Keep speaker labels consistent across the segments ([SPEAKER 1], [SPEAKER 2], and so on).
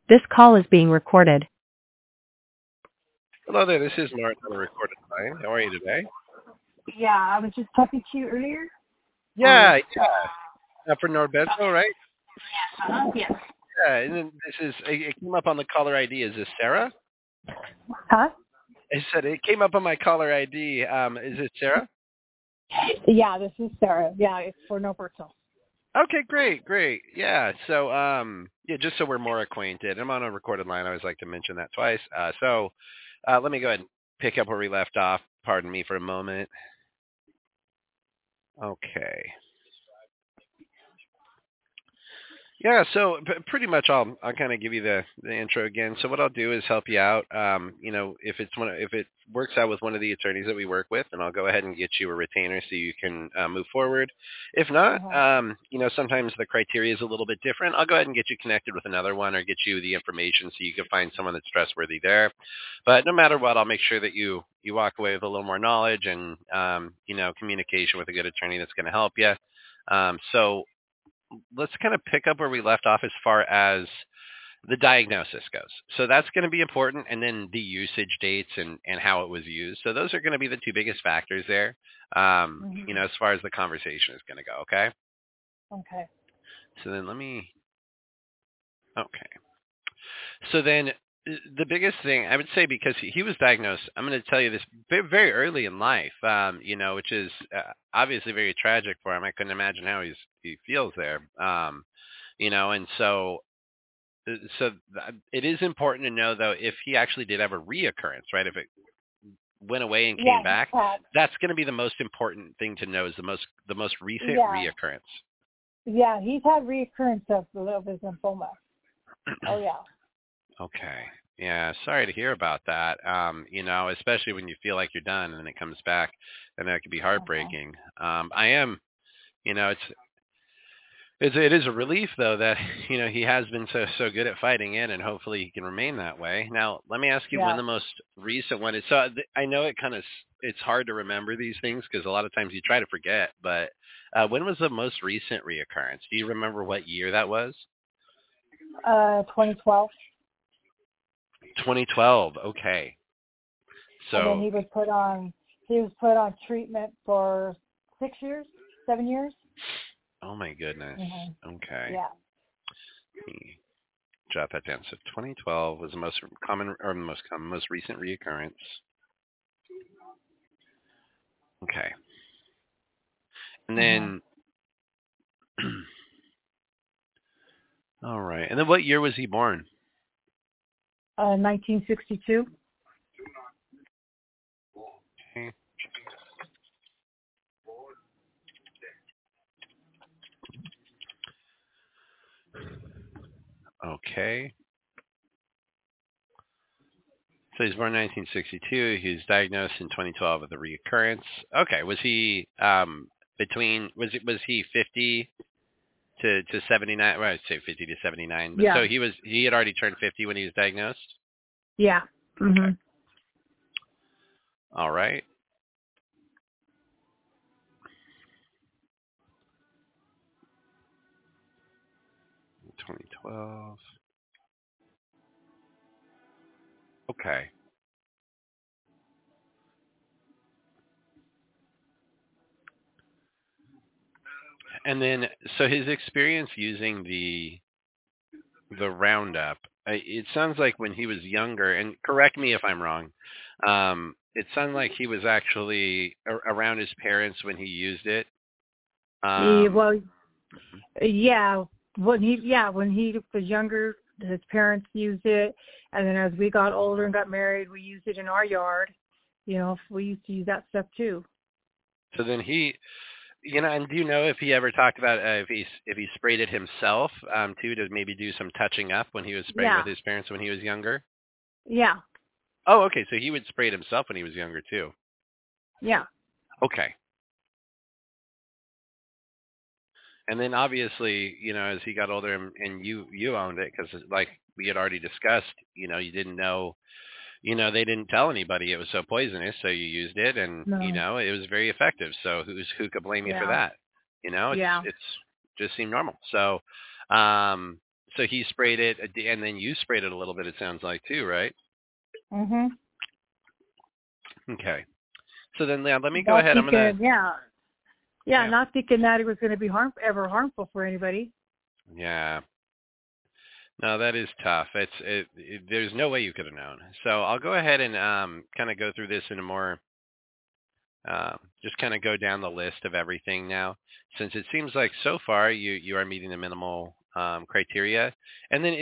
[SPEAKER 1] This call is being recorded.
[SPEAKER 2] Hello there, this is Martin on the recorded line. How are you today?
[SPEAKER 3] Yeah, I was just talking to you earlier.
[SPEAKER 2] Yeah. For Norberto, right?
[SPEAKER 3] Yes.
[SPEAKER 2] Yeah, and then it came up on the caller ID. Is this Sarah?
[SPEAKER 3] Huh?
[SPEAKER 2] I said it came up on my caller ID. Is it Sarah?
[SPEAKER 3] Yeah, this is Sarah. Yeah, it's for Norberto.
[SPEAKER 2] Okay, great. Yeah, so, just so we're more acquainted, I'm on a recorded line. I always like to mention that twice. Let me go ahead and pick up where we left off. Pardon me for a moment. Okay. Yeah, so pretty much I'll kind of give you the intro again. So what I'll do is help you out. If it works out with one of the attorneys that we work with, then I'll go ahead and get you a retainer so you can move forward. If not, sometimes the criteria is a little bit different. I'll go ahead and get you connected with another one or get you the information so you can find someone that's trustworthy there. But no matter what, I'll make sure that you walk away with a little more knowledge and communication with a good attorney that's going to help you. So let's kind of pick up where we left off as far as the diagnosis goes. So that's going to be important, and then the usage dates and how it was used. So those are going to be the two biggest factors there, as far as the conversation is going to go, okay?
[SPEAKER 3] Okay.
[SPEAKER 2] So then So then the biggest thing, I would say, because he was diagnosed, I'm going to tell you this very early in life, which is obviously very tragic for him. I couldn't imagine how he feels there, and so it is important to know, though, if he actually did have a reoccurrence, right? If it went away and came back, that's going to be the most important thing to know, is the most recent reoccurrence.
[SPEAKER 3] Yeah, he's had reoccurrence of his lymphoma. Oh, yeah.
[SPEAKER 2] Okay. Yeah, sorry to hear about that. Especially when you feel like you're done and then it comes back, and that could be heartbreaking. I am, it is a relief, though, that he has been so good at fighting it, and hopefully he can remain that way. Now, let me ask you when the most recent one is. So I know it's hard to remember these things because a lot of times you try to forget. But when was the most recent reoccurrence? Do you remember what year that was?
[SPEAKER 3] 2012.
[SPEAKER 2] 2012. Okay. So
[SPEAKER 3] and then he was put on treatment for 7 years.
[SPEAKER 2] Oh my goodness.
[SPEAKER 3] Mm-hmm.
[SPEAKER 2] Okay.
[SPEAKER 3] Yeah.
[SPEAKER 2] Let me jot that down. So 2012 was the most recent reoccurrence. Okay. And then all right. And then what year was he born?
[SPEAKER 3] 1962.
[SPEAKER 2] Okay. Okay. So he's born in 1962. He was diagnosed in 2012 with a reoccurrence. Okay. Was he was he 50 to 79? Well, I'd say 50 to 79.
[SPEAKER 3] Yeah.
[SPEAKER 2] So he had already turned 50 when he was diagnosed?
[SPEAKER 3] Yeah. Mm-hmm.
[SPEAKER 2] Okay. All right. In 2012. Okay. And then, so his experience using the Roundup, it sounds like when he was younger, and correct me if I'm wrong, it sounded like he was actually around his parents when he used it.
[SPEAKER 3] Yeah. When he was younger, his parents used it, and then as we got older and got married, we used it in our yard. We used to use that stuff too.
[SPEAKER 2] So then and do you know if he ever talked about if he sprayed it himself too, to maybe do some touching up when he was spraying with his parents when he was younger?
[SPEAKER 3] Yeah.
[SPEAKER 2] Oh, okay. So he would spray it himself when he was younger too.
[SPEAKER 3] Yeah.
[SPEAKER 2] Okay. And then obviously, as he got older and you owned it, because like we had already discussed, you didn't know, they didn't tell anybody it was so poisonous, so you used it, and it was very effective. So who could blame you for that? It's just seemed normal. So So he sprayed it, and then you sprayed it a little bit. It sounds like too, right?
[SPEAKER 3] Mhm.
[SPEAKER 2] Okay. So then, let me go
[SPEAKER 3] Not
[SPEAKER 2] ahead. I'm gonna.
[SPEAKER 3] thinking, yeah,
[SPEAKER 2] Yeah.
[SPEAKER 3] not thinking that it was going to be ever harmful for anybody.
[SPEAKER 2] Yeah. No, that is tough. There's no way you could have known. So I'll go ahead and kind of go through this in a more just kind of go down the list of everything now, since it seems like so far you are meeting the minimal criteria. And then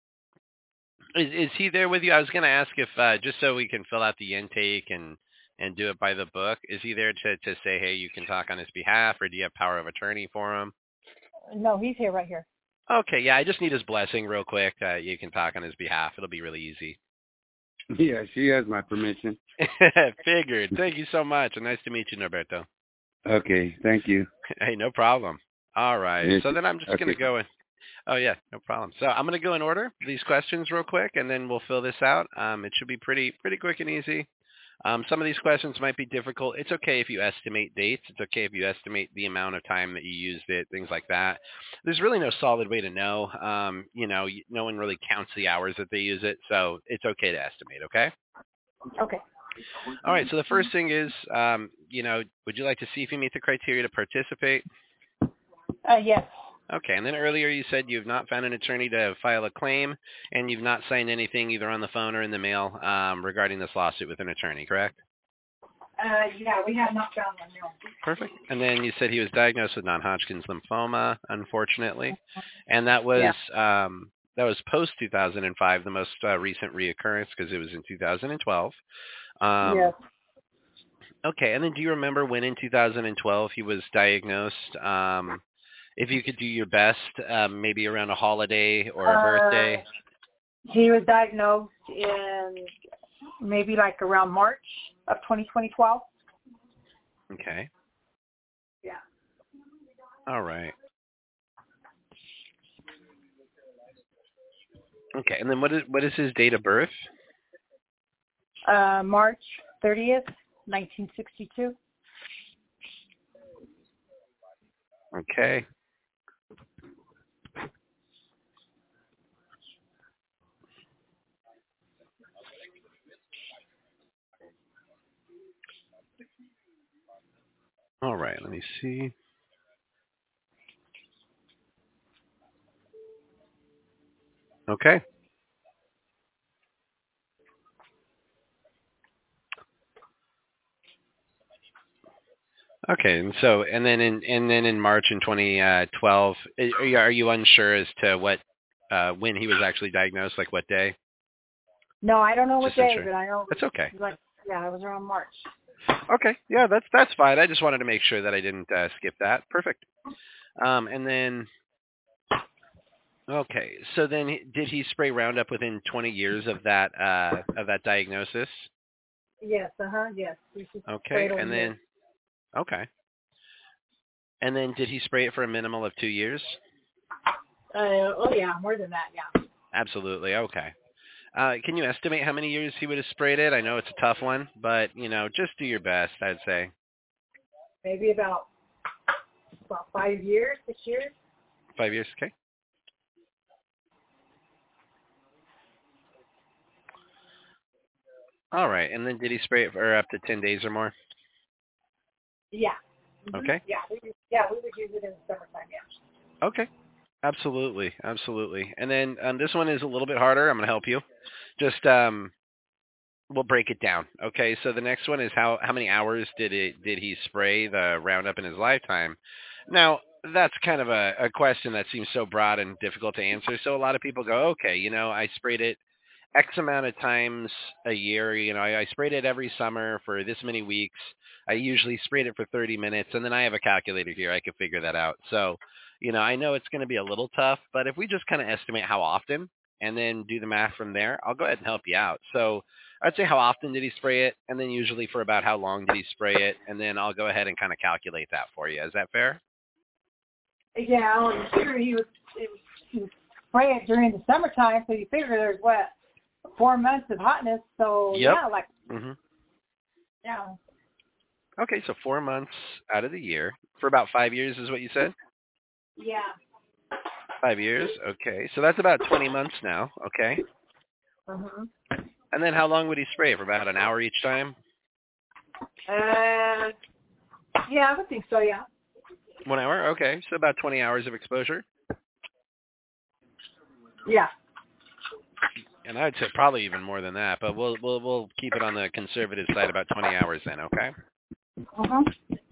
[SPEAKER 2] is he there with you? I was going to ask if just so we can fill out the intake and do it by the book. Is he there to say, hey, you can talk on his behalf, or do you have power of attorney for him?
[SPEAKER 3] No, he's here, right here.
[SPEAKER 2] Okay, yeah, I just need his blessing real quick. You can talk on his behalf. It'll be really easy.
[SPEAKER 1] Yeah, she has my permission.
[SPEAKER 2] Figured. Thank you so much. And nice to meet you, Norberto.
[SPEAKER 1] Okay, thank you.
[SPEAKER 2] Hey, no problem. All right.
[SPEAKER 1] Yes,
[SPEAKER 2] So then I'm just going to
[SPEAKER 1] okay.
[SPEAKER 2] go in. Oh, yeah, no problem. So I'm going to go in order these questions real quick, and then we'll fill this out. It should be pretty quick and easy. Some of these questions might be difficult. It's okay if you estimate dates. It's okay if you estimate the amount of time that you used it, things like that. There's really no solid way to know. No one really counts the hours that they use it, so it's okay to estimate, okay?
[SPEAKER 3] Okay.
[SPEAKER 2] All right, so the first thing is, would you like to see if you meet the criteria to participate?
[SPEAKER 3] Yes.
[SPEAKER 2] Okay, and then earlier you said you've not found an attorney to file a claim, and you've not signed anything either on the phone or in the mail regarding this lawsuit with an attorney, correct?
[SPEAKER 3] Yeah, we have not found one, no.
[SPEAKER 2] Perfect. And then you said he was diagnosed with non-Hodgkin's lymphoma, unfortunately, and that was post 2005, the most recent reoccurrence because it was in 2012.
[SPEAKER 3] Yes.
[SPEAKER 2] Okay, and then do you remember when in 2012 he was diagnosed? If you could do your best, maybe around a holiday or a birthday.
[SPEAKER 3] He was diagnosed in maybe like around March of 2012.
[SPEAKER 2] Okay.
[SPEAKER 3] Yeah.
[SPEAKER 2] All right. Okay, and then what is his date of birth?
[SPEAKER 3] March 30th, 1962.
[SPEAKER 2] Okay. All right, let me see. Okay. Okay, and then in March in 2012, are you unsure as to what when he was actually diagnosed, like what day?
[SPEAKER 3] No, I don't know what
[SPEAKER 2] Just
[SPEAKER 3] day,
[SPEAKER 2] unsure.
[SPEAKER 3] but I know.
[SPEAKER 2] That's okay.
[SPEAKER 3] Like, yeah, it was around March.
[SPEAKER 2] Okay, yeah, that's fine. I just wanted to make sure that I didn't skip that. Perfect. And then, okay, so then did he spray Roundup within 20 years of that diagnosis?
[SPEAKER 3] Yes. Yes.
[SPEAKER 2] Okay, and then okay, and then did he spray it for a minimum of 2 years?
[SPEAKER 3] Oh yeah, more than that. Yeah.
[SPEAKER 2] Absolutely. Okay. Can you estimate how many years he would have sprayed it? I know it's a tough one, but just do your best. I'd say
[SPEAKER 3] Maybe about 5 years, 6 years.
[SPEAKER 2] 5 years. Okay. All right. And then did he spray it for up to 10 days or more?
[SPEAKER 3] Yeah. Mm-hmm.
[SPEAKER 2] Okay.
[SPEAKER 3] Yeah. We would use it in the summertime. Yeah.
[SPEAKER 2] Okay. Absolutely. And then this one is a little bit harder. I'm going to help you. Just we'll break it down. Okay. So the next one is how many hours did he spray the Roundup in his lifetime? Now, that's kind of a question that seems so broad and difficult to answer. So a lot of people go, okay, I sprayed it X amount of times a year. I sprayed it every summer for this many weeks. I usually sprayed it for 30 minutes, and then I have a calculator here. I can figure that out. So, I know it's going to be a little tough, but if we just kind of estimate how often and then do the math from there, I'll go ahead and help you out. So I'd say how often did he spray it, and then usually for about how long did he spray it, and then I'll go ahead and kind of calculate that for you. Is that fair?
[SPEAKER 3] Yeah, I'm sure he would spray it during the summertime, so you figure there's 4 months of hotness. So
[SPEAKER 2] Yep.
[SPEAKER 3] yeah, like yeah.
[SPEAKER 2] Okay, so 4 months out of the year for about 5 years is what you said?
[SPEAKER 3] Yeah.
[SPEAKER 2] 5 years. Okay, so that's about 20 months now. Okay.
[SPEAKER 3] Uh-huh.
[SPEAKER 2] And then how long would he spray? For about an hour each time?
[SPEAKER 3] Yeah, I would think so, yeah.
[SPEAKER 2] 1 hour? Okay, so about 20 hours of exposure.
[SPEAKER 3] Yeah.
[SPEAKER 2] And I'd say probably even more than that, but we'll keep it on the conservative side, about 20 hours then, okay?
[SPEAKER 3] Uh-huh.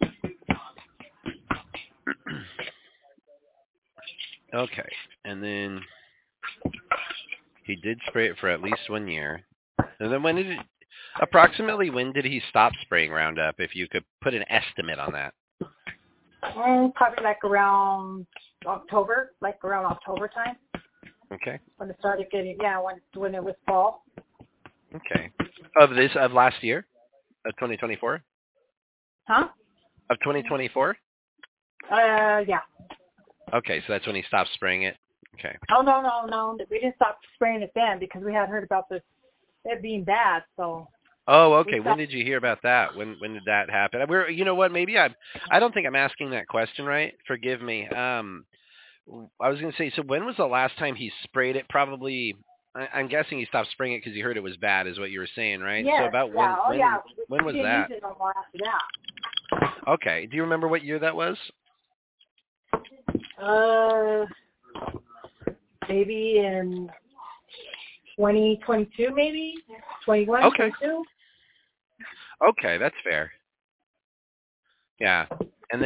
[SPEAKER 2] Okay, and then he did spray it for at least 1 year. And then approximately when did he stop spraying Roundup, if you could put an estimate on that?
[SPEAKER 3] Probably like around October time.
[SPEAKER 2] Okay.
[SPEAKER 3] When it started getting, when it was fall.
[SPEAKER 2] Okay. Of last year? Of 2024?
[SPEAKER 3] Huh?
[SPEAKER 2] Of 2024?
[SPEAKER 3] Yeah.
[SPEAKER 2] Okay, so that's when he stopped spraying it? Okay.
[SPEAKER 3] Oh, no. We didn't stop spraying it then because we had heard about it being bad, so.
[SPEAKER 2] Oh, okay. When did you hear about that? When did that happen? You know what? Maybe I don't think I'm asking that question right. Forgive me. I was going to say, so when was the last time he sprayed it? Probably, I'm guessing he stopped spraying it because he heard it was bad, is what you were saying, right?
[SPEAKER 3] Yes,
[SPEAKER 2] so about when was that?
[SPEAKER 3] Use it no more after that.
[SPEAKER 2] Okay. Do you remember what year that was?
[SPEAKER 3] Maybe in 2022, maybe 21,
[SPEAKER 2] Okay.
[SPEAKER 3] 22.
[SPEAKER 2] Okay, that's fair. Yeah, and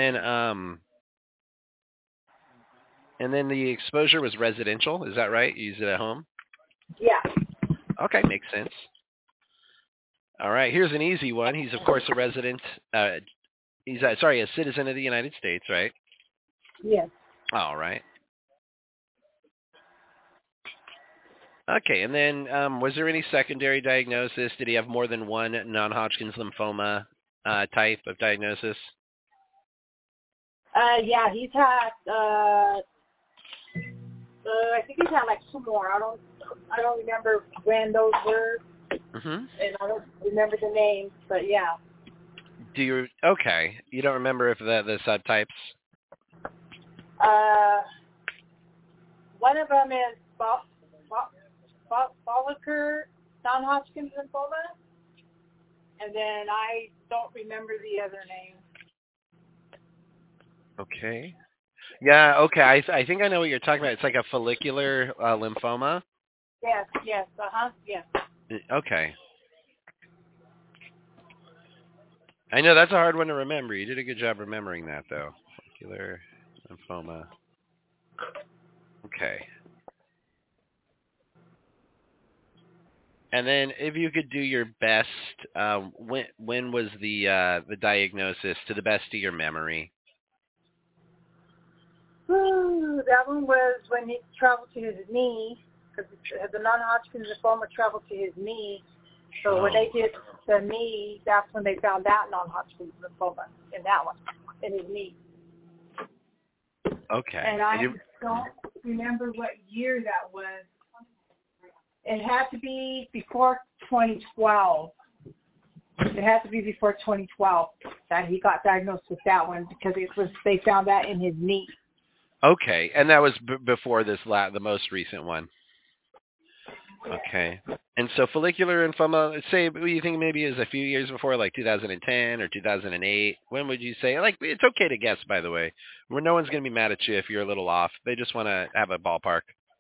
[SPEAKER 2] then the exposure was residential. Is that right? You use it at home?
[SPEAKER 3] Yeah.
[SPEAKER 2] Okay, makes sense. All right, here's an easy one. He's of course a resident. He's a citizen of the United States, right?
[SPEAKER 3] Yes.
[SPEAKER 2] All right. Okay, and then was there any secondary diagnosis? Did he have more than one non-Hodgkin's lymphoma type of diagnosis?
[SPEAKER 3] Yeah, he's had. I think he's had like two more. I don't remember when those were, and I don't remember the names. But yeah.
[SPEAKER 2] Okay? You don't remember if the subtypes?
[SPEAKER 3] One of them is follicular non-Hodgkin's lymphoma, and then I don't remember the other name.
[SPEAKER 2] Okay. Yeah, okay. I think I know what you're talking about. It's like a follicular lymphoma?
[SPEAKER 3] Yes, yes.
[SPEAKER 2] Okay. I know that's a hard one to remember. You did a good job remembering that, though. Follicular lymphoma. Okay. And then if you could do your best, when was the diagnosis to the best of your memory?
[SPEAKER 3] That one was when he traveled to his knee, because the non-Hodgkin's lymphoma traveled to his knee. So when they did the knee, that's when they found that non-Hodgkin's lymphoma in that one, in his knee.
[SPEAKER 2] Okay.
[SPEAKER 3] And I don't remember what year that was. It had to be before 2012. It had to be before 2012 that he got diagnosed with that one because they found that in his knee.
[SPEAKER 2] Okay, and that was before the most recent one. Okay, and so follicular lymphoma, say, what do you think maybe is a few years before, like 2010 or 2008? When would you say? Like, it's okay to guess, by the way. Where no one's going to be mad at you if you're a little off. They just want to have a ballpark.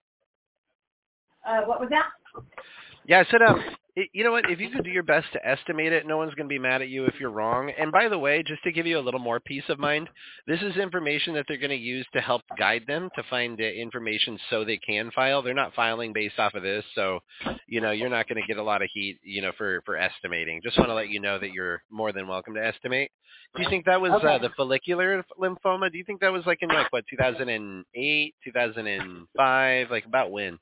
[SPEAKER 3] What was that?
[SPEAKER 2] Yeah, I said, you know what? If you could do your best to estimate it, no one's going to be mad at you if you're wrong. And by the way, just to give you a little more peace of mind, this is information that they're going to use to help guide them to find information so they can file. They're not filing based off of this, so you're not going to get a lot of heat, for estimating. Just want to let you know that you're more than welcome to estimate. Do you think that was the follicular lymphoma? Do you think that was like in 2008, 2005? Like about when?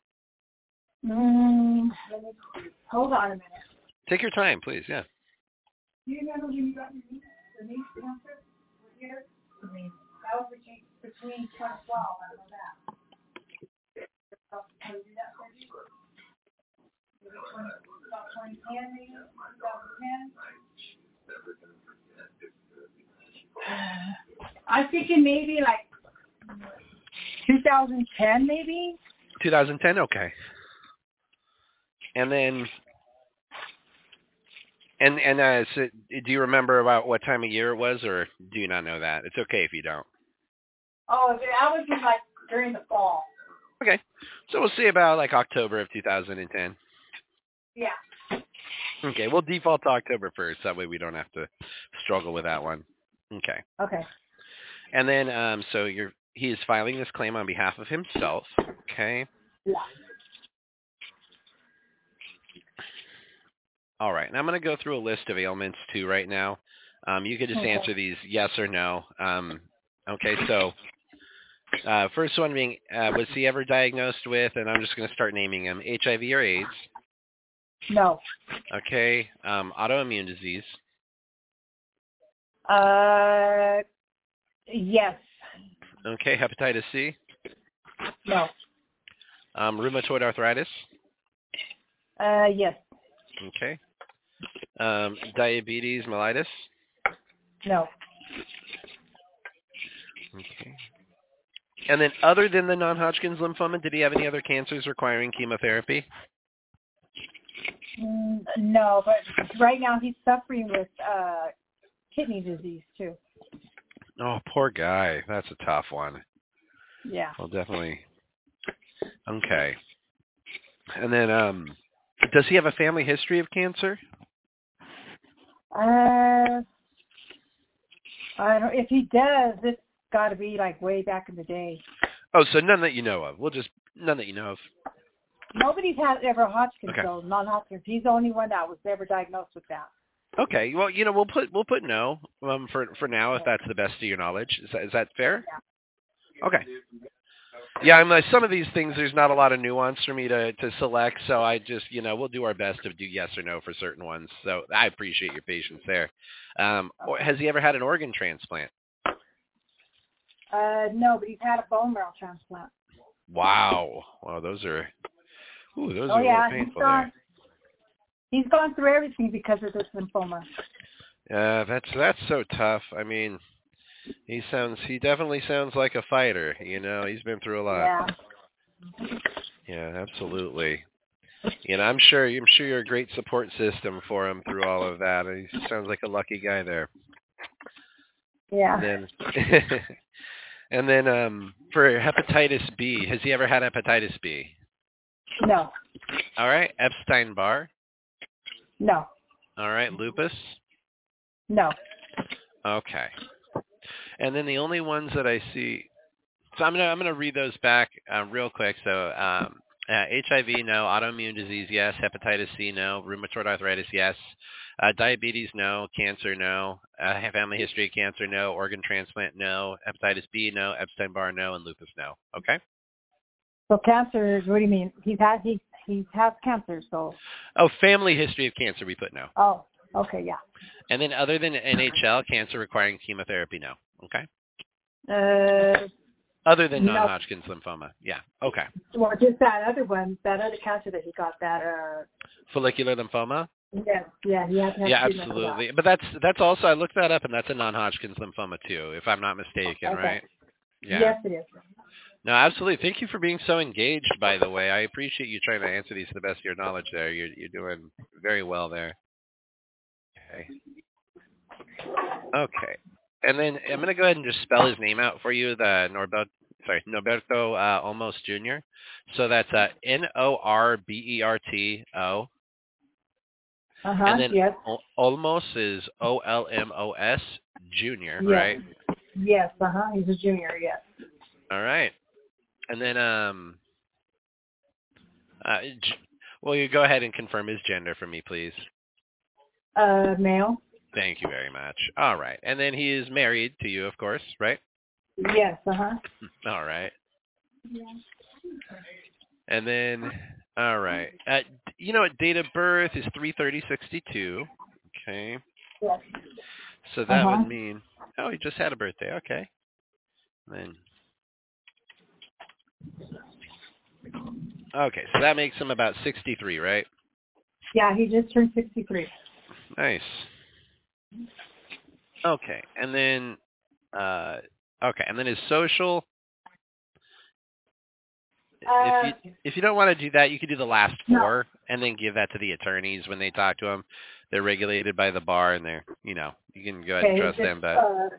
[SPEAKER 3] Hold on a minute.
[SPEAKER 2] Take your time, please. Yeah.
[SPEAKER 3] Do you remember when you got the knee cancer? What year? That was between 2012. I know that. Can you do that for you? About 2010, maybe? 2010? I'm thinking maybe like 2010 maybe.
[SPEAKER 2] 2010. Okay. And then, so do you remember about what time of year it was, or do you not know that? It's okay if you don't.
[SPEAKER 3] Oh, that would be like during the fall.
[SPEAKER 2] Okay. So we'll see about like October of 2010.
[SPEAKER 3] Yeah.
[SPEAKER 2] Okay, we'll default to October 1st. That way we don't have to struggle with that one. Okay.
[SPEAKER 3] Okay.
[SPEAKER 2] And then, so he is filing this claim on behalf of himself. Okay.
[SPEAKER 3] Yeah.
[SPEAKER 2] All right. And I'm going to go through a list of ailments too right now. You could just answer these yes or no. Okay. So first one being, was he ever diagnosed with, and I'm just going to start naming them, HIV or AIDS?
[SPEAKER 3] No.
[SPEAKER 2] Okay. Autoimmune disease.
[SPEAKER 3] Yes.
[SPEAKER 2] Okay. Hepatitis C.
[SPEAKER 3] No.
[SPEAKER 2] Rheumatoid arthritis.
[SPEAKER 3] Yes.
[SPEAKER 2] Okay. Diabetes mellitus.
[SPEAKER 3] No.
[SPEAKER 2] Okay. And then other than the non-Hodgkin's lymphoma, did he have any other cancers requiring chemotherapy?
[SPEAKER 3] No, but right now he's suffering with kidney disease too.
[SPEAKER 2] Oh, poor guy. That's a tough one.
[SPEAKER 3] Yeah.
[SPEAKER 2] Well, definitely. Okay. And then, does he have a family history of cancer?
[SPEAKER 3] I don't. If he does, it's got to be like way back in the day.
[SPEAKER 2] Oh, so none that you know of. None that you know of.
[SPEAKER 3] Nobody's had ever Hodgkin's,
[SPEAKER 2] Okay.
[SPEAKER 3] though, non-Hodgkin's. He's the only one that was ever diagnosed with that.
[SPEAKER 2] Okay. Well, we'll put no for now if that's the best of your knowledge. Is that fair?
[SPEAKER 3] Yeah.
[SPEAKER 2] Okay. Yeah, I'm like, some of these things there's not a lot of nuance for me to select, so I just we'll do our best to do yes or no for certain ones. So I appreciate your patience there. Has he ever had an organ transplant?
[SPEAKER 3] No, but he's had a bone marrow transplant.
[SPEAKER 2] Wow. Well, those are a little painful there.
[SPEAKER 3] He's gone through everything because of this lymphoma.
[SPEAKER 2] Yeah, that's so tough. I mean, he definitely sounds like a fighter. He's been through a lot.
[SPEAKER 3] Yeah.
[SPEAKER 2] Yeah, absolutely. I'm sure you're a great support system for him through all of that. He sounds like a lucky guy there.
[SPEAKER 3] Yeah.
[SPEAKER 2] And then for hepatitis B, has he ever had hepatitis B?
[SPEAKER 3] No.
[SPEAKER 2] All right, Epstein-Barr.
[SPEAKER 3] No.
[SPEAKER 2] All right, lupus.
[SPEAKER 3] No.
[SPEAKER 2] Okay. And then the only ones that I see, so I'm gonna read those back real quick. So HIV, no. Autoimmune disease, yes. Hepatitis C, no. Rheumatoid arthritis, yes. Diabetes, no. Cancer, no. Family history of cancer, no. Organ transplant, no. Hepatitis B, no. Epstein-Barr, no. And lupus, no. Okay.
[SPEAKER 3] So cancer, what do you mean? He has cancer, so.
[SPEAKER 2] Oh, family history of cancer, we put no.
[SPEAKER 3] Oh, okay, yeah.
[SPEAKER 2] And then other than NHL, cancer requiring chemotherapy, no. Okay. Other than non-Hodgkin's lymphoma, yeah. Okay.
[SPEAKER 3] Well, just that other cancer that he got, that.
[SPEAKER 2] Follicular lymphoma.
[SPEAKER 3] Yes, yeah, he has to have.
[SPEAKER 2] Yeah, absolutely. But that's also, I looked that up, and that's a non-Hodgkin's lymphoma too, if I'm not mistaken,
[SPEAKER 3] okay.
[SPEAKER 2] right? Yeah.
[SPEAKER 3] Yes, it is.
[SPEAKER 2] No, absolutely. Thank you for being so engaged, by the way. I appreciate you trying to answer these to the best of your knowledge there. You're doing very well there. Okay. Okay. And then I'm going to go ahead and just spell his name out for you, Norberto Olmos Jr. So that's Norberto. And then
[SPEAKER 3] yes.
[SPEAKER 2] Olmos is Olmos Jr., right?
[SPEAKER 3] Yes, he's a junior, yes.
[SPEAKER 2] All right. And then, will you go ahead and confirm his gender for me, please?
[SPEAKER 3] Male.
[SPEAKER 2] Thank you very much. All right. And then he is married to you, of course, right?
[SPEAKER 3] Yes,
[SPEAKER 2] All right. And then, all right. Date of birth is 3/30/62. Okay.
[SPEAKER 3] Yes.
[SPEAKER 2] So that would mean, he just had a birthday. Okay. Then. Okay, so that makes him about 63, right?
[SPEAKER 3] Yeah, he just turned 63.
[SPEAKER 2] Nice. Okay, and then his social if you don't want to do that, you could do the last
[SPEAKER 3] No.
[SPEAKER 2] 4 and then give that to the attorneys when they talk to them. They're regulated by the bar, and they're you can go ahead and trust them. But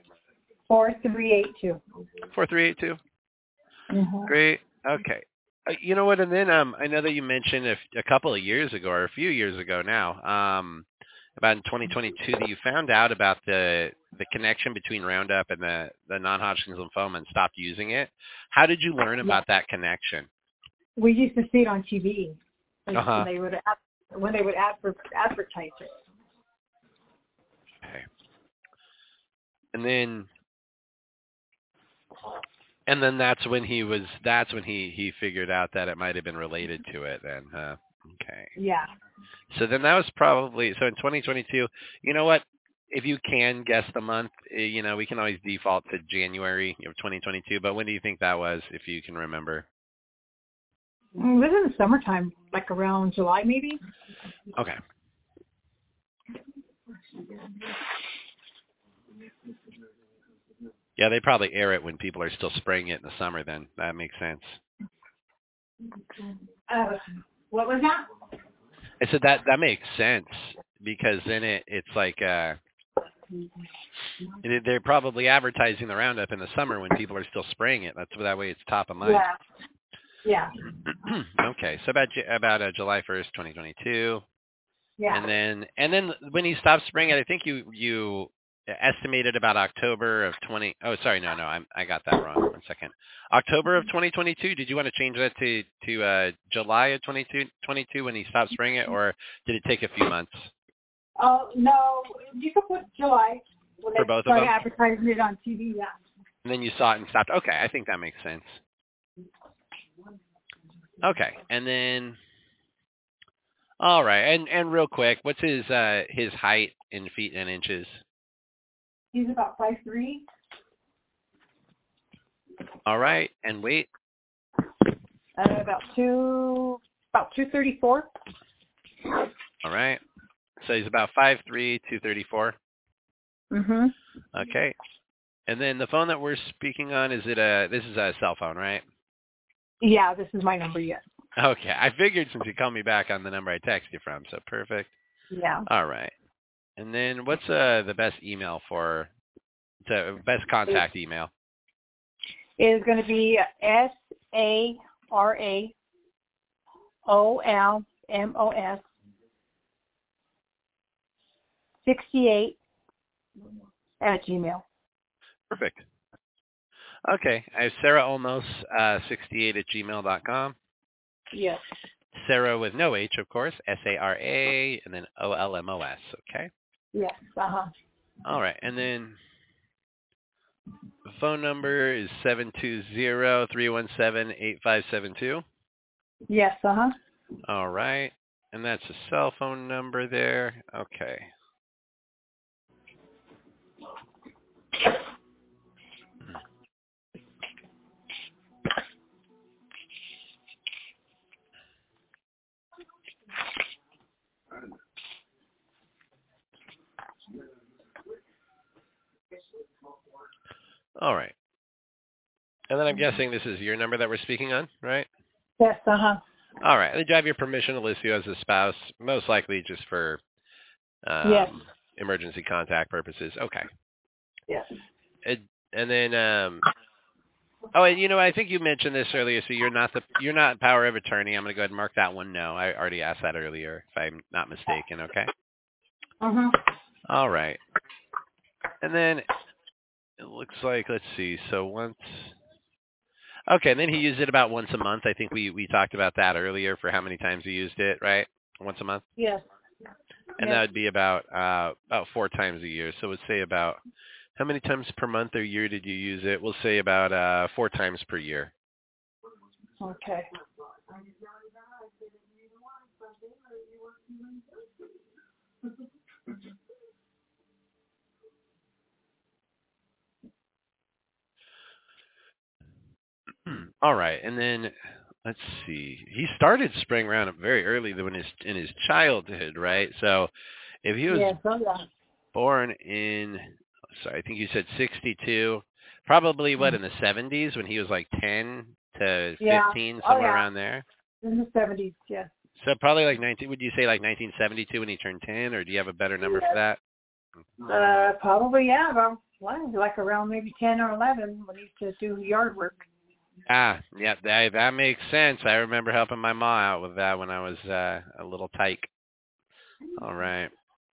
[SPEAKER 3] 4382.
[SPEAKER 2] 4382.
[SPEAKER 3] Mm-hmm.
[SPEAKER 2] Great. Okay. You know what? And then I know that you mentioned a couple of years ago, or a few years ago now, about in 2022, that you found out about the connection between Roundup and the non-Hodgkin's lymphoma and stopped using it. How did you learn about that connection?
[SPEAKER 3] We used to see it on TV
[SPEAKER 2] Uh-huh.
[SPEAKER 3] when they would advertise it.
[SPEAKER 2] Okay. And then that's when he figured out that it might have been related to it then, huh? Okay.
[SPEAKER 3] Yeah.
[SPEAKER 2] So then that was probably in 2022. You know what? If you can guess the month, we can always default to January of 2022. But when do you think that was, if you can remember?
[SPEAKER 3] It was in the summertime, like around July maybe.
[SPEAKER 2] Okay. Yeah, they probably air it when people are still spraying it in the summer. Then that makes sense.
[SPEAKER 3] What was that?
[SPEAKER 2] I said that makes sense, because then it's like they're probably advertising the Roundup in the summer when people are still spraying it. That way it's top of mind.
[SPEAKER 3] Yeah.
[SPEAKER 2] Okay, so about July 1st, 2022.
[SPEAKER 3] Yeah.
[SPEAKER 2] And then when he stopped spraying it, I think you estimated about October of 20. Oh, sorry, no, I got that wrong. 1 second. October of 2022. Did you want to change that to July of 2022 when he stopped spraying it, or did it take a few months?
[SPEAKER 3] Oh no, you could put July when
[SPEAKER 2] For
[SPEAKER 3] they
[SPEAKER 2] both of
[SPEAKER 3] started
[SPEAKER 2] them?
[SPEAKER 3] advertising it on TV. Yeah.
[SPEAKER 2] And then you saw it and stopped. Okay, I think that makes sense. Okay, and then, all right, and real quick, what's his height in feet and inches?
[SPEAKER 3] He's about 5'3".
[SPEAKER 2] All right, and weight?
[SPEAKER 3] About 234.
[SPEAKER 2] All right, so he's about 5'3", 234.
[SPEAKER 3] Mhm.
[SPEAKER 2] Okay, and then the phone that we're speaking on, this is a cell phone, right?
[SPEAKER 3] Yeah, this is my number. Yes.
[SPEAKER 2] Okay, I figured since you called me back on the number I texted you from, so perfect.
[SPEAKER 3] Yeah.
[SPEAKER 2] All right. And then what's the best email best contact email?
[SPEAKER 3] It is going to be SARAOLMOS 68 @gmail.
[SPEAKER 2] Perfect. Okay, I have Sarah Olmos 68 @gmail.com.
[SPEAKER 3] Yes.
[SPEAKER 2] Sarah with no H, of course, SARA, and then OLMOS. Okay.
[SPEAKER 3] Yes.
[SPEAKER 2] All right, and then the phone number is 720-317-8572.
[SPEAKER 3] Yes.
[SPEAKER 2] All right, and that's a cell phone number there. Okay. All right. And then I'm guessing this is your number that we're speaking on, right?
[SPEAKER 3] Yes.
[SPEAKER 2] All right. And do you have your permission to list you as a spouse? Most likely just for
[SPEAKER 3] Yes.
[SPEAKER 2] emergency contact purposes. Okay.
[SPEAKER 3] Yes.
[SPEAKER 2] And then, and I think you mentioned this earlier. So you're not power of attorney. I'm going to go ahead and mark that one no. I already asked that earlier, if I'm not mistaken. Okay. All right. And then it looks like, let's see. So once. Okay, and then he used it about once a month. I think we talked about that earlier for how many times he used it, right? Once a month?
[SPEAKER 3] Yes.
[SPEAKER 2] And that would be about 4 times a year. So we'd say about, how many times per month or year did you use it? We'll say about 4 times per year.
[SPEAKER 3] Okay.
[SPEAKER 2] All right, and then let's see. He started spraying Roundup very early in his childhood, right? So if he was born in, I think you said 62, probably in the 70s when he was like 10, to
[SPEAKER 3] Yeah.
[SPEAKER 2] 15,
[SPEAKER 3] Oh,
[SPEAKER 2] somewhere
[SPEAKER 3] yeah.
[SPEAKER 2] around there.
[SPEAKER 3] In the 70s, yes.
[SPEAKER 2] So probably like 19. Would you say like 1972 when he turned 10, or do you have a better number for that?
[SPEAKER 3] Probably, yeah. About, like around maybe 10 or 11 when he used to do yard work.
[SPEAKER 2] Ah, yeah, that makes sense. I remember helping my mom out with that when I was a little tyke. All right.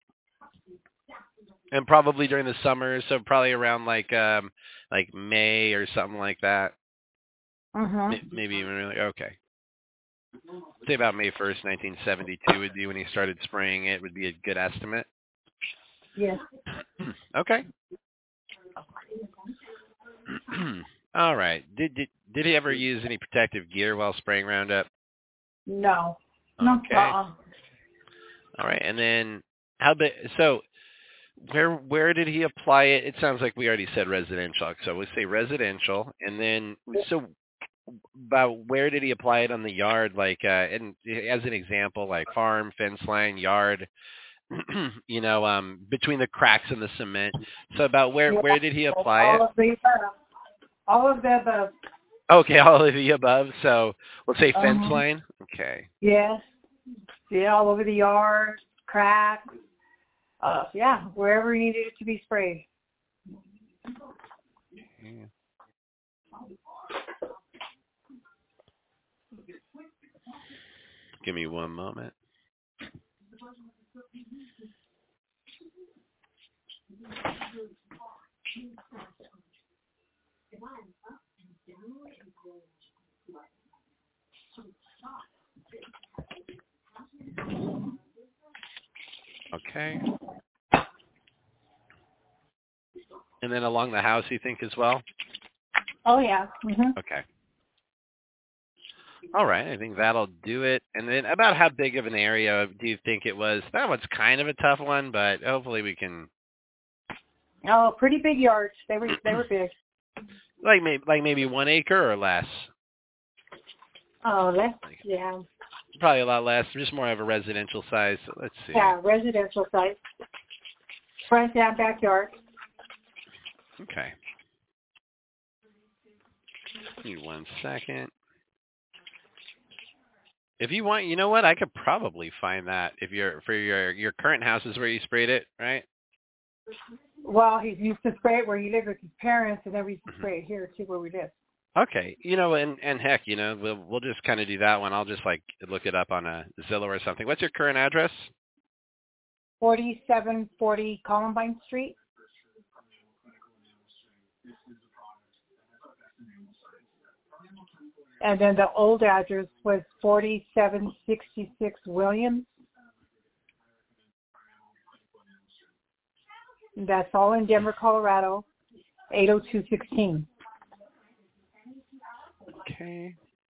[SPEAKER 2] And probably during the summer, so probably around like May or something like that. Maybe even really, okay. Say about May 1st, 1972 would be when he started spraying it, would be a good estimate.
[SPEAKER 3] Yes.
[SPEAKER 2] Okay. All right. Did he ever use any protective gear while spraying Roundup?
[SPEAKER 3] No.
[SPEAKER 2] Okay.
[SPEAKER 3] No.
[SPEAKER 2] All right. And then how big? So where did he apply it? It sounds like we already said residential. So we say residential, and then so about where did he apply it on the yard? Like, and as an example, like farm, fence line, yard. Between the cracks in the cement. So about where did he apply it?
[SPEAKER 3] All of the above.
[SPEAKER 2] Okay, all of the above. So let's say fence line. Okay.
[SPEAKER 3] Yes. Yeah, all over the yard, cracks. Yeah, wherever he needed it to be sprayed.
[SPEAKER 2] Yeah. Give me one moment. Okay. And then along the house, you think as well?
[SPEAKER 3] Oh, yeah. Mm-hmm.
[SPEAKER 2] Okay. All right. I think that'll do it. And then about how big of an area do you think it was? That one's kind of a tough one, but hopefully we can.
[SPEAKER 3] Oh, pretty big yards. They were big.
[SPEAKER 2] Like maybe 1 acre or less.
[SPEAKER 3] Oh, less. Yeah.
[SPEAKER 2] Probably a lot less. Just more of a residential size. So let's see.
[SPEAKER 3] Yeah, residential site. Front and backyard.
[SPEAKER 2] Okay. Give me 1 second. If you want, you know what? I could probably find that if for your current house is where you sprayed it, right?
[SPEAKER 3] Well, he used to spray it where he lived with his parents, and then we used to spray it here too, where we live.
[SPEAKER 2] Okay, and heck, we'll just kind of do that one. I'll just like look it up on a Zillow or something. What's your current address?
[SPEAKER 3] 4740 Columbine Street. And then the old address was 4766 Williams. That's all in Denver, Colorado, 80216.
[SPEAKER 2] Okay.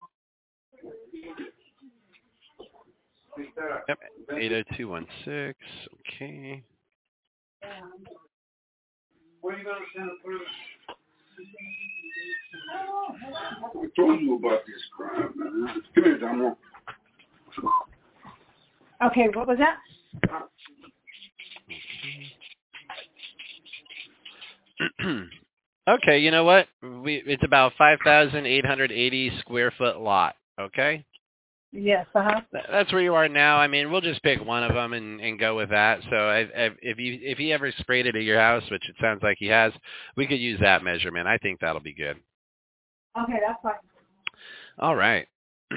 [SPEAKER 2] Yep, 80216. Okay.
[SPEAKER 1] What are you going to send through? I told you about this crime, man. Come here, Damo.
[SPEAKER 3] Okay, what was that?
[SPEAKER 2] Okay, you know what? It's about 5,880 square foot lot. Okay.
[SPEAKER 3] Yes.
[SPEAKER 2] That's where you are now. I mean, we'll just pick one of them and go with that. So if he ever sprayed it at your house, which it sounds like he has, we could use that measurement. I think that'll be good.
[SPEAKER 3] Okay, that's fine.
[SPEAKER 2] All right.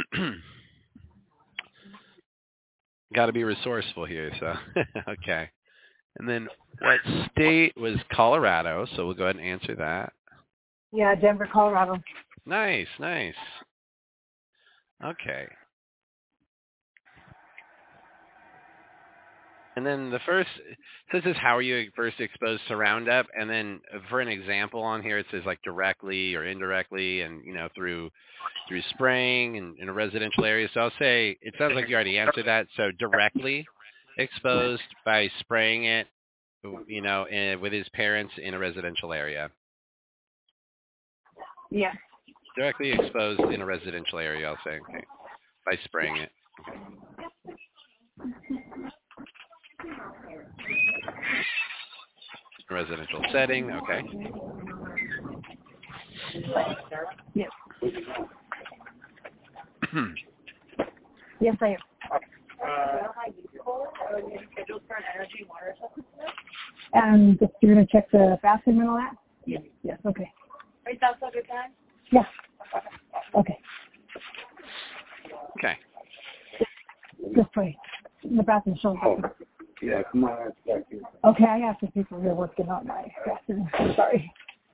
[SPEAKER 2] Got to be resourceful here. So okay. And then what state was Colorado? So we'll go ahead and answer that.
[SPEAKER 3] Yeah, Denver, Colorado.
[SPEAKER 2] Nice. Okay. And then the first, so it says, how are you first exposed to Roundup? And then for an example on here, it says like directly or indirectly and, through spraying in a residential area. So I'll say, it sounds like you already answered that. So directly exposed by spraying it, with his parents in a residential area.
[SPEAKER 3] Yeah.
[SPEAKER 2] Directly exposed in a residential area, I'll say, okay, by spraying it. Okay. Residential setting, okay.
[SPEAKER 3] Yes. Yes, I am. And just, you're going to check the bathroom and all that? Yes. Yes, okay.
[SPEAKER 4] Right, that's a good time?
[SPEAKER 3] Yeah. Okay.
[SPEAKER 2] Okay.
[SPEAKER 3] This way. The bathroom shows up.
[SPEAKER 1] Yeah, come on.
[SPEAKER 3] Okay, I have some people here working on my bathroom. Sorry.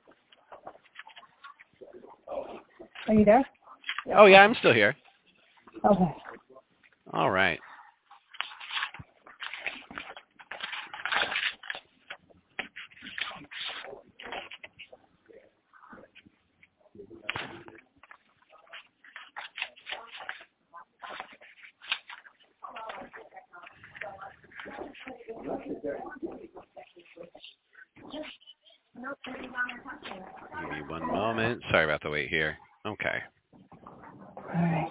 [SPEAKER 3] Are you there?
[SPEAKER 2] Oh, yeah, I'm still here.
[SPEAKER 3] Okay.
[SPEAKER 2] All right. Give me one moment. Sorry about the wait here. Okay.
[SPEAKER 3] All right.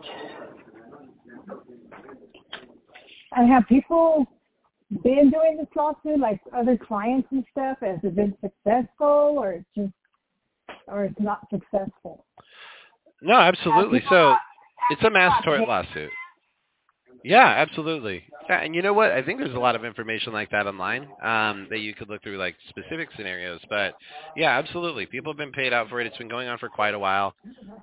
[SPEAKER 3] And have people been doing this lawsuit, like other clients and stuff? Has it been successful, or it's not successful?
[SPEAKER 2] No, absolutely. So it's a mass tort lawsuit. Yeah, absolutely. Yeah, and you know what? I think there's a lot of information like that online that you could look through, like specific scenarios. But yeah, absolutely. People have been paid out for it. It's been going on for quite a while.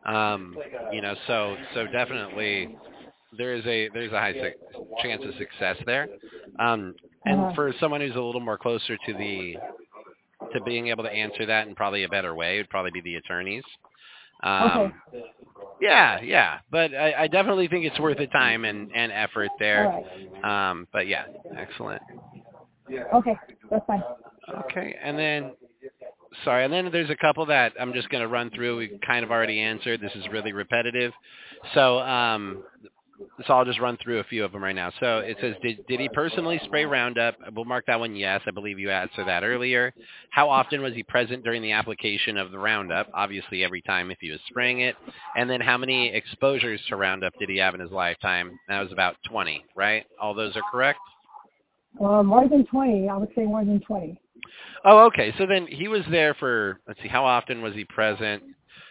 [SPEAKER 2] So definitely there's a high chance of success there. And for someone who's a little more closer to being able to answer that in probably a better way, would probably be the attorneys.
[SPEAKER 3] Okay.
[SPEAKER 2] Yeah, but I definitely think it's worth the time and effort there.
[SPEAKER 3] All right.
[SPEAKER 2] But yeah, excellent.
[SPEAKER 3] Okay, that's fine.
[SPEAKER 2] Okay, and then there's a couple that I'm just going to run through. We kind of already answered. This is really repetitive. So I'll just run through a few of them right now. So it says, did he personally spray Roundup? We'll mark that one yes. I believe you answered that earlier. How often was he present during the application of the Roundup? Obviously every time if he was spraying it. And then how many exposures to Roundup did he have in his lifetime? That was about 20, right? All those are correct?
[SPEAKER 3] More than 20. I would say more than 20.
[SPEAKER 2] Oh, okay. So then he was there for, let's see, how often was he present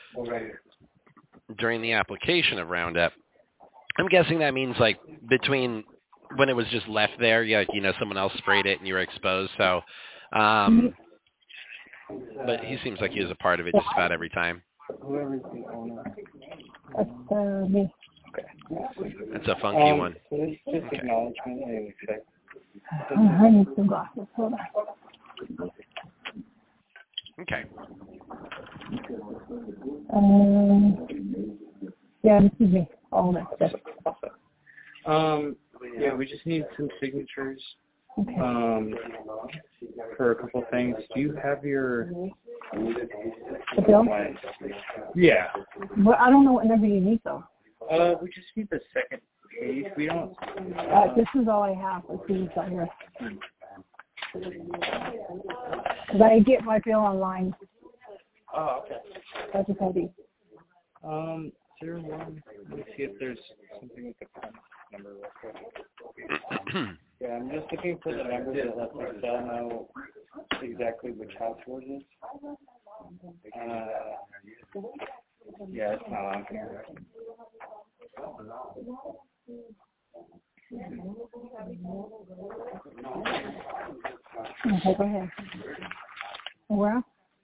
[SPEAKER 2] during the application of Roundup? I'm guessing that means like between when it was just left there, someone else sprayed it and you were exposed. So, but he seems like he was a part of it just about every time.
[SPEAKER 3] That's me.
[SPEAKER 2] That's a funky one.
[SPEAKER 5] Just acknowledgement and accept.
[SPEAKER 3] I need some glasses. Hold on.
[SPEAKER 2] Okay.
[SPEAKER 3] Yeah, this is me. All that stuff.
[SPEAKER 5] Yeah, we just need some signatures.
[SPEAKER 3] Okay.
[SPEAKER 5] For a couple things. Do you have your
[SPEAKER 3] The bill?
[SPEAKER 5] Yeah.
[SPEAKER 3] Well, I don't know what number you need though.
[SPEAKER 5] We just need the second page. We don't.
[SPEAKER 3] This is all I have. Let's see what's on here. Because I get my bill online.
[SPEAKER 5] Oh, okay.
[SPEAKER 3] That's just ID.
[SPEAKER 5] 01. Let me see if there's something with the number real quick. Yeah, I'm just looking for the number that lets us know exactly which house it is. Yeah, it's not on here.
[SPEAKER 3] Okay, go ahead. Where?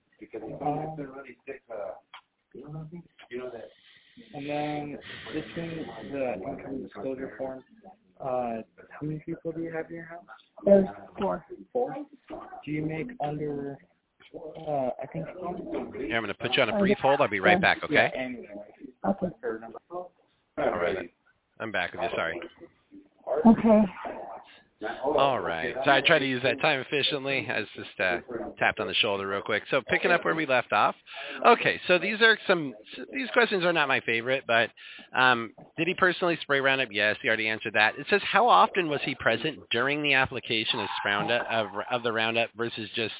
[SPEAKER 5] And then this one, the income disclosure form. How many people do you have in your house?
[SPEAKER 3] There's 4.
[SPEAKER 5] 4? Do you make under? I think.
[SPEAKER 2] Here, I'm going to put you on a brief hold. I'll be right back. Okay.
[SPEAKER 5] Yeah,
[SPEAKER 3] Okay.
[SPEAKER 2] All right. I'm back with you. Sorry.
[SPEAKER 3] Okay.
[SPEAKER 2] All right. So I tried to use that time efficiently. I was just tapped on the shoulder real quick. So picking up where we left off. Okay. So these questions are not my favorite, but did he personally spray Roundup? Yes. He already answered that. It says, how often was he present during the application of Roundup of the Roundup versus just,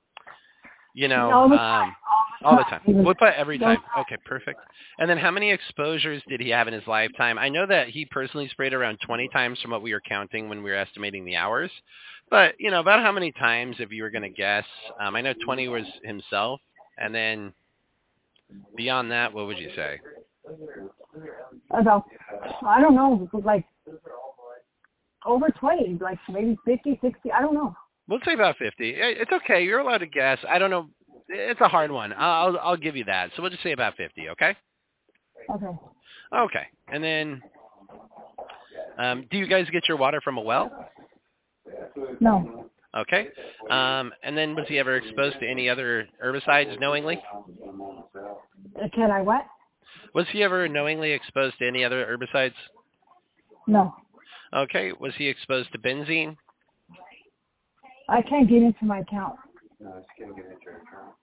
[SPEAKER 2] all the time. We'll put every time. Okay, perfect. And then how many exposures did he have in his lifetime? I know that he personally sprayed around 20 times from what we were counting when we were estimating the hours. But, about how many times, if you were going to guess? I know 20 was himself. And then beyond that, what would you say?
[SPEAKER 3] About I don't know, like over 20, like maybe 50, 60. I don't know.
[SPEAKER 2] We'll say about 50. It's okay. You're allowed to guess. I don't know. It's a hard one. I'll give you that. So we'll just say about 50. Okay.
[SPEAKER 3] Okay.
[SPEAKER 2] Okay. And then, do you guys get your water from a well?
[SPEAKER 3] No.
[SPEAKER 2] Okay. And then was he ever exposed to any other herbicides knowingly?
[SPEAKER 3] Can I what?
[SPEAKER 2] Was he ever knowingly exposed to any other herbicides?
[SPEAKER 3] No.
[SPEAKER 2] Okay. Was he exposed to benzene?
[SPEAKER 3] I can't get into my account.
[SPEAKER 1] No, it's going to get into your account.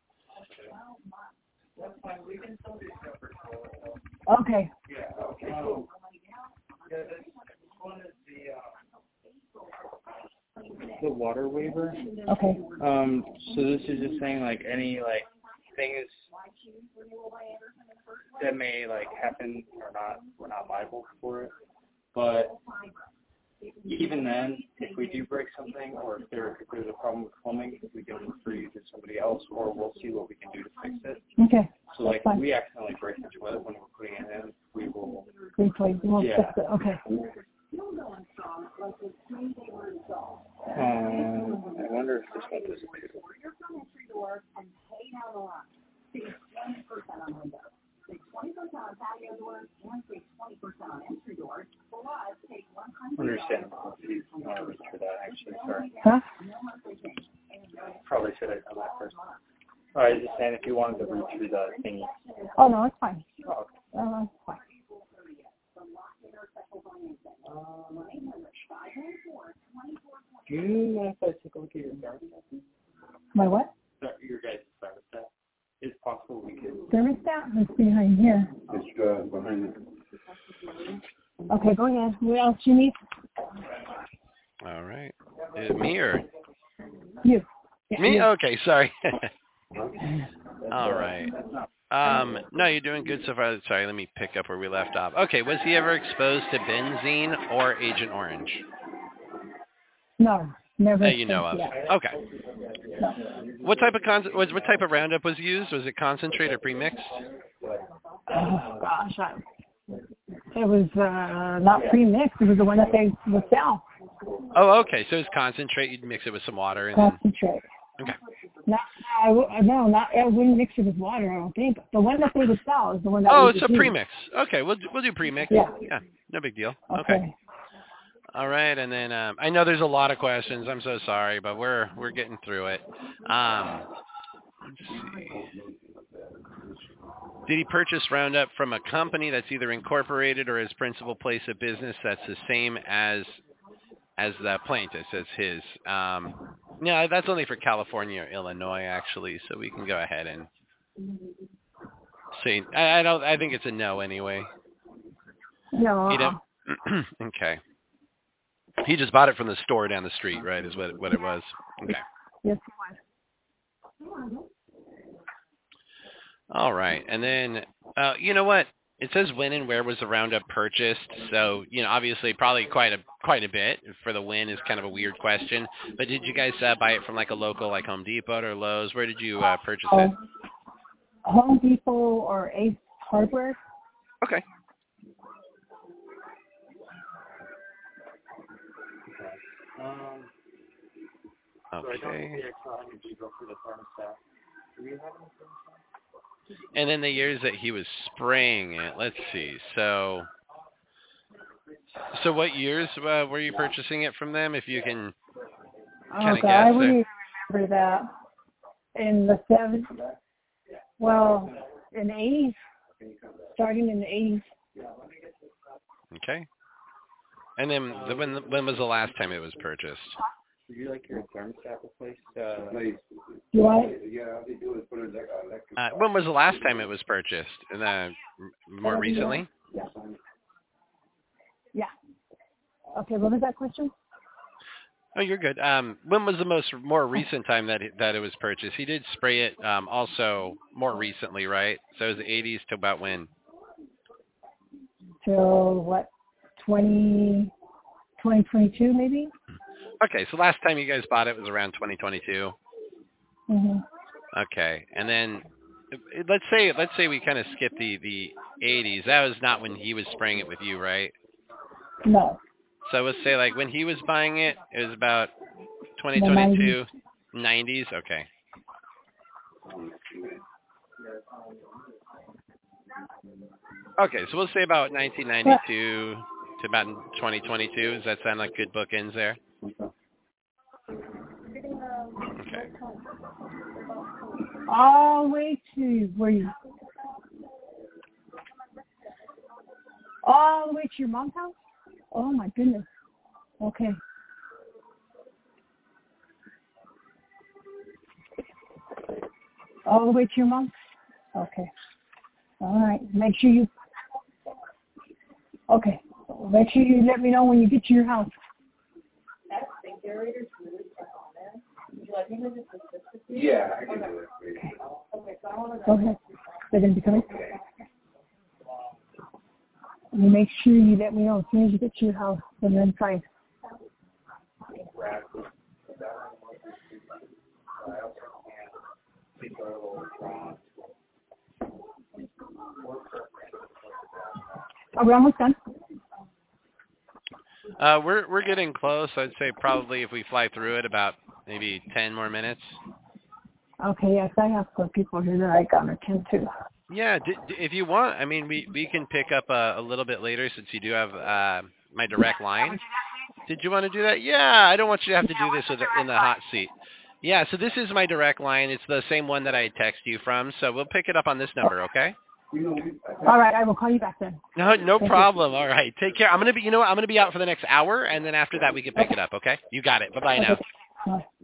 [SPEAKER 3] Okay.
[SPEAKER 5] The water waiver.
[SPEAKER 3] Okay.
[SPEAKER 5] So this is just saying like any like things that may like happen or not, we're not liable for it. But even then, if we do break something or if there's a problem with plumbing, we can refer you to somebody else or we'll see what we can do to fix it.
[SPEAKER 3] Okay.
[SPEAKER 5] So like if we accidentally break the toilet when we're putting it in, we will.
[SPEAKER 3] Replace. We'll
[SPEAKER 5] Yeah.
[SPEAKER 3] fix it. Okay.
[SPEAKER 5] I wonder if this one does it too. Understandable. If you want to reach for that, actually, sorry.
[SPEAKER 3] Huh?
[SPEAKER 5] Probably should have done that first. All right, just saying if you wanted to reach through the thingy.
[SPEAKER 3] Oh no, it's fine.
[SPEAKER 5] Oh,
[SPEAKER 3] It's fine.
[SPEAKER 5] do you mind if I take a look at your thermostat?
[SPEAKER 3] My what?
[SPEAKER 5] Your guys' thermostat? It's possible we could.
[SPEAKER 3] Thermostat? Let's see how you hear.
[SPEAKER 1] It's behind it.
[SPEAKER 3] Okay, go ahead. What else you need?
[SPEAKER 2] All right. Is it me or?
[SPEAKER 3] You. Yeah,
[SPEAKER 2] Me?
[SPEAKER 3] you.
[SPEAKER 2] Okay, sorry. All right. No, you're doing good so far. Sorry, let me pick up where we left off. Okay, was he ever exposed to benzene or Agent Orange?
[SPEAKER 3] No, never.
[SPEAKER 2] That you know of.
[SPEAKER 3] Yeah.
[SPEAKER 2] Okay.
[SPEAKER 3] No.
[SPEAKER 2] What type of Roundup was used? Was it concentrate or premixed?
[SPEAKER 3] Oh gosh, it was not pre-mixed. It was the one that they would sell.
[SPEAKER 2] Oh, okay. So it's concentrate. You'd mix it with some water and then.
[SPEAKER 3] Concentrate.
[SPEAKER 2] Okay.
[SPEAKER 3] I wouldn't mix it with water. I don't think. The one that they would sell is the one that.
[SPEAKER 2] Oh,
[SPEAKER 3] we
[SPEAKER 2] it's a
[SPEAKER 3] would use.
[SPEAKER 2] premix. Okay, we'll do premix.
[SPEAKER 3] Yeah.
[SPEAKER 2] Yeah. No big deal.
[SPEAKER 3] Okay.
[SPEAKER 2] Okay. All right, and then I know there's a lot of questions. I'm so sorry, but we're getting through it. Let's see. Did he purchase Roundup from a company that's either incorporated or his principal place of business that's the same as the plaintiff, as his? Yeah, that's only for California or Illinois, actually, so we can go ahead and see. I think it's a no anyway.
[SPEAKER 3] No.
[SPEAKER 2] You know? Okay. He just bought it from the store down the street, right? Is what it was. Okay.
[SPEAKER 3] Yes, it was.
[SPEAKER 2] All right, and then you know what? It says when and where was the Roundup purchased. So obviously, probably quite a bit. For the when is kind of a weird question. But did you guys buy it from like a local, like Home Depot or Lowe's? Where did you purchase it?
[SPEAKER 3] Home Depot or Ace Hardware.
[SPEAKER 2] Okay. Okay. And then the years that he was spraying it. Let's see. So what years were you purchasing it from them? If you can kind of guess.
[SPEAKER 3] I wouldn't even remember that. In the 70s. Well, in the 80s. Starting in the 80s.
[SPEAKER 2] Okay. And then when was the last time it was purchased?
[SPEAKER 5] Would you like your thermostat replaced?
[SPEAKER 3] You want it?
[SPEAKER 1] Yeah, they do is put it like
[SPEAKER 2] When was the last time it was purchased? More recently?
[SPEAKER 3] Yeah. Okay, what was that question?
[SPEAKER 2] Oh, you're good. When was the more recent time that it was purchased? He did spray it also more recently, right? So it was the 80s to about when?
[SPEAKER 3] Till what? 2022 maybe?
[SPEAKER 2] Okay, so last time you guys bought it was around 2022.
[SPEAKER 3] Mhm.
[SPEAKER 2] Okay, and then let's say we kind of skip the 80s. That was not when he was spraying it with you, right?
[SPEAKER 4] No.
[SPEAKER 2] So let's say like when he was buying it, it was about 2022, 90s. Okay. Okay, so we'll say about 1992 to about 2022. Does that sound like good bookends there? Okay.
[SPEAKER 4] All the way to where you? All the way to your mom's house? Oh my goodness. Okay. All the way to your mom? Okay. All right. Make sure you. Okay. Make sure you let me know when you get to your house.
[SPEAKER 1] Yeah, I can do it.
[SPEAKER 4] Okay. Go ahead. They're going to be coming. You make sure you let me know as soon as you get to your house and then inside. Are we almost done?
[SPEAKER 2] We're getting close. I'd say probably if we fly through it, about maybe 10 more minutes.
[SPEAKER 4] Okay, yes, I have some people here that I got to attend to.
[SPEAKER 2] Yeah, if you want, I mean, we can pick up a little bit later since you do have my direct line. Did you want to do that? Yeah, I don't want you to have to do this in the hot seat. Yeah, so this is my direct line. It's the same one that I text you from, so we'll pick it up on this number, okay?
[SPEAKER 4] All right, I will call you back then.
[SPEAKER 2] No problem. All right, take care. I'm gonna be out for the next hour, and then after that we can pick it up, okay? You got it. Bye-bye now.
[SPEAKER 4] Okay.